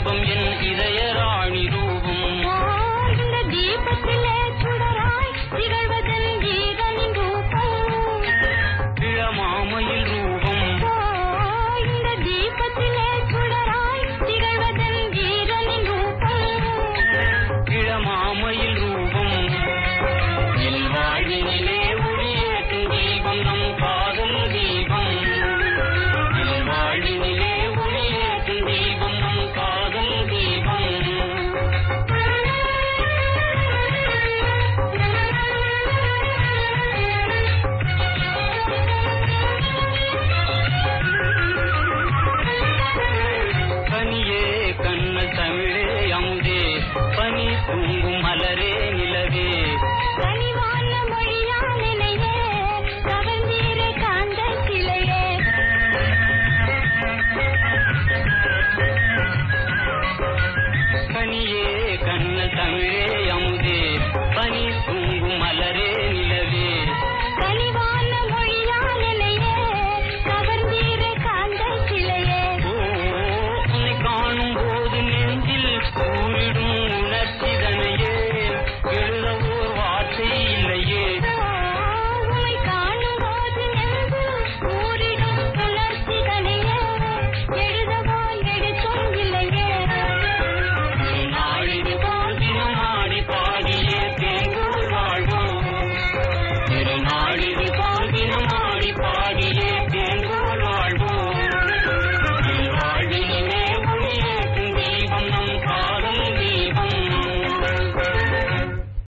தீபம் என் இதய ராணி ரூபம். இந்த தீபத்திலே சுடராய் திகழ்வதன் கீதனின் ரூபம். இளமாமையில் ரூபம். இந்த தீபத்திலே சுடராய் திகழ்வதன் கீதனின் ரூபம். இளமாமையில் ரூபம். என் வாழ்வினிலே ஒளியேற்றும் தீபம் நம் காதல் தீபம். என் வாழ்வினிலே ஒளியேற்றும் தீபம் நம் காதல் தீபம். கனியே கண்ணல் தமிழே அமுதே பனி தூங்கும் மலரே நிலவே. கனிவான மொழியால் நினைவே கவர்ந்தீரே காந்தல் சிலையே. கனியே கண்ணல் தமிழே